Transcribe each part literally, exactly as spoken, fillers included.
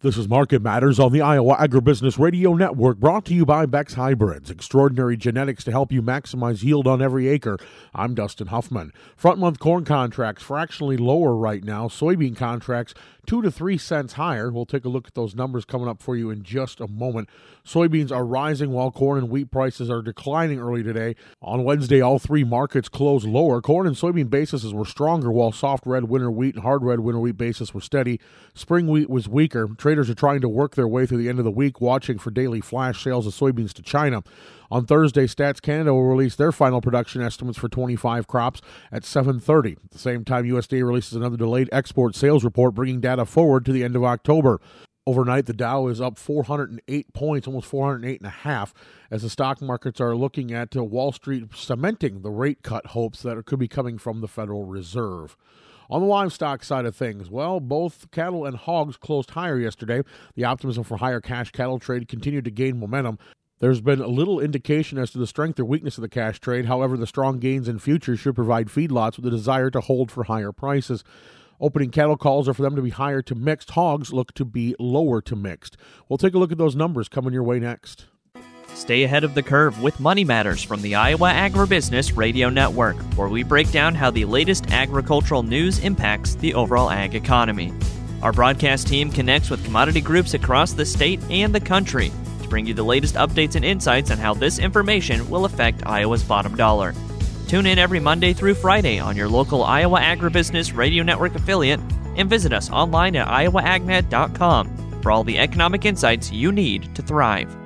This is Market Matters on the Iowa Agribusiness Radio Network, brought to you by Beck's Hybrids, extraordinary genetics to help you maximize yield on every acre. I'm Dustin Huffman. Front-month corn contracts fractionally lower right now. Soybean contracts two to three cents higher. We'll take a look at those numbers coming up for you in just a moment. Soybeans are rising while corn and wheat prices are declining early today. On Wednesday, all three markets closed lower. Corn and soybean bases were stronger, while soft red winter wheat and hard red winter wheat bases were steady. Spring wheat was weaker. Traders are trying to work their way through the end of the week, watching for daily flash sales of soybeans to China. On Thursday, Stats Canada will release their final production estimates for twenty-five crops at seven thirty. At the same time, U S D A releases another delayed export sales report, bringing data forward to the end of October. Overnight, the Dow is up four hundred eight points, almost four hundred eight and a half, as the stock markets are looking at uh, Wall Street cementing the rate cut hopes that could be coming from the Federal Reserve. On the livestock side of things, well, both cattle and hogs closed higher yesterday. The optimism for higher cash cattle trade continued to gain momentum. There's been a little indication as to the strength or weakness of the cash trade. However, the strong gains in futures should provide feedlots with a desire to hold for higher prices. Opening cattle calls are for them to be higher to mixed. Hogs look to be lower to mixed. We'll take a look at those numbers coming your way next. Stay ahead of the curve with Money Matters from the Iowa Agribusiness Radio Network, where we break down how the latest agricultural news impacts the overall ag economy. Our broadcast team connects with commodity groups across the state and the country to bring you the latest updates and insights on how this information will affect Iowa's bottom dollar. Tune in every Monday through Friday on your local Iowa Agribusiness Radio Network affiliate and visit us online at iowa ag net dot com for all the economic insights you need to thrive.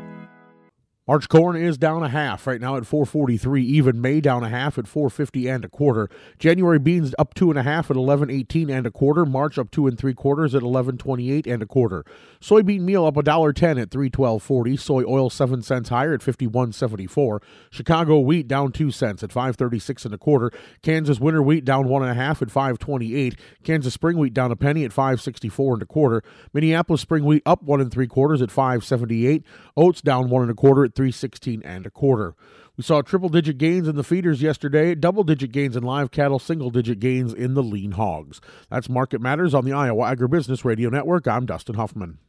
March corn is down a half right now at four forty-three. Even May down a half at four fifty and a quarter. January beans up two and a half at eleven eighteen and a quarter. March up two and three quarters at eleven twenty-eight and a quarter. Soybean meal up a dollar ten at three twelve forty. Soy oil seven cents higher at fifty-one seventy-four. Chicago wheat down two cents at five thirty-six and a quarter. Kansas winter wheat down one and a half at five twenty-eight. Kansas spring wheat down a penny at five sixty-four and a quarter. Minneapolis spring wheat up one and three quarters at five seventy-eight. Oats down one and a quarter at three sixteen and a quarter. We saw triple-digit gains in the feeders yesterday, double-digit gains in live cattle, single-digit gains in the lean hogs. That's Market Matters on the Iowa Agribusiness Radio Network. I'm Dustin Huffman.